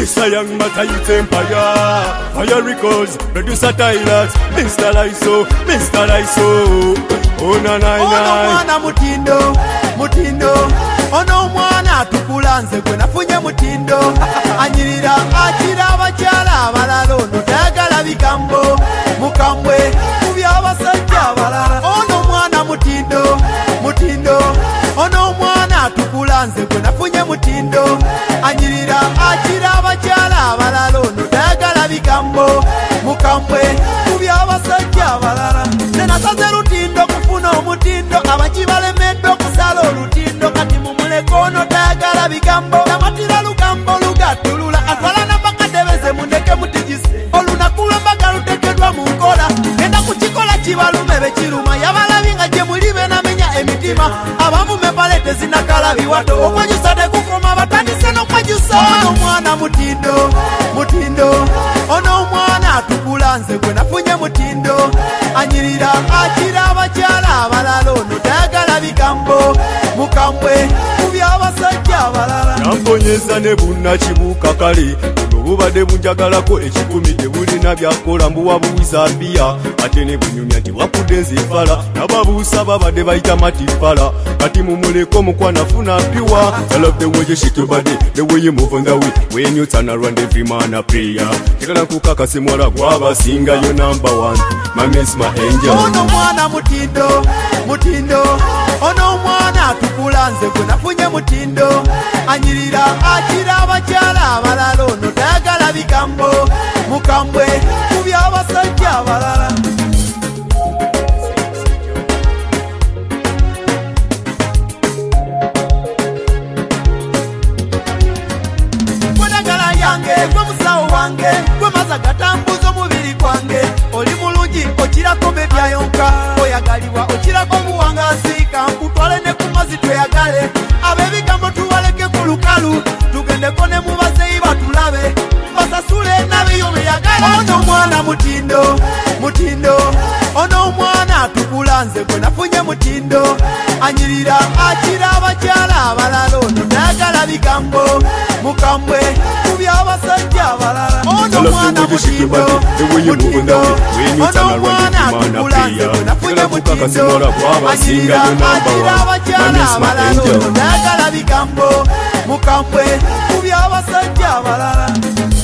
Producer Young Mata Youth Empire, Fire Records, Producer Tyler, Mr. Laiso, Mr. Laiso. Oh na na na. Ono mwana mutindo, mutindo. Ono mwana tukulanze kwe nafunye mutindo. Anyirira akira abakyala abalala ono tayagala bigambo. Mukambwe kubya abasajja abalala. Ono mwana mutindo, mutindo. Ono mwana tukulanze kwe nafunye mutindo. Anyirira akira abakyala abalala ono tayagala bigambo. Mukambwe kubya abasajja abalala. Nenasaze lutindo kufuna omutindo abakibalemedde okusala olutindo kati mumuleko ono tayagala bigambo. Namatira lugambo lugattulula atwala nambakadebeze mundeke mutigise olunaku lwembaga luteekeddwa mu nkola genda ku kikola kibalume bekiruma yabalabi nga gye muli benamenya emitima abamu mepalete zinakalabi wato okwejusa tekukoma batandise n'okwejusa. Ono mwana mutindo, mutindo. Ono mwana tukulanze gwe nafunye mutindo. Anyirira akira abakyala abalala ono tayagala bigambo. Mukambwe kubya abasajja abalala. Namponyeza ne bunnakibuuka kale buno bubadde bunjagalako ekikumi tebulina byakola mbuwa buwiza bbiya ate ne bunyumya nti wakudde nzifala nababuusa babadde bayita matifala kati mumuleko mukwanafuna piwa. I love the way you shake your body, the way you move on the way when you turn around every man a prayer. Tekala kukakase mwala gwabasinga yo number one, my miss my angel. Ono mwana mutindo, mutindo. Ono mwana tukulanze gwe nafunye mutindo. Anyirira akira abakyala abalala ono tayagala bigambo. Mukambwe kubya abasajja abalala. Gwenagala yange gwe musawo wange gwe maza gatambuza omubiri gwange. Oli mulungi okirako bebyayonka oyagalibwa okirako obuwangaasi kankutwale ne ku mazzi tweyagale. Ab'ebigambo tubaleke ku lukalu tugendeko ne mu bazeeyi batulabe basasule nabiyo beyagala. Ono mwana mutindo, mutindo. Ono mwana tukulanze gwe nafunye mutindo. Anyirira akira abakyala abalala ono tayagala bigambo. Mukambwe kubya abasajja abalala. Ono mwana mutindo, mutindo. Ono mwana tukulanze gwe nafunye mutindo. Anyirira akira abakyala abalala ono tayagala bigambo. Mukambwe kubya abasajja abalala.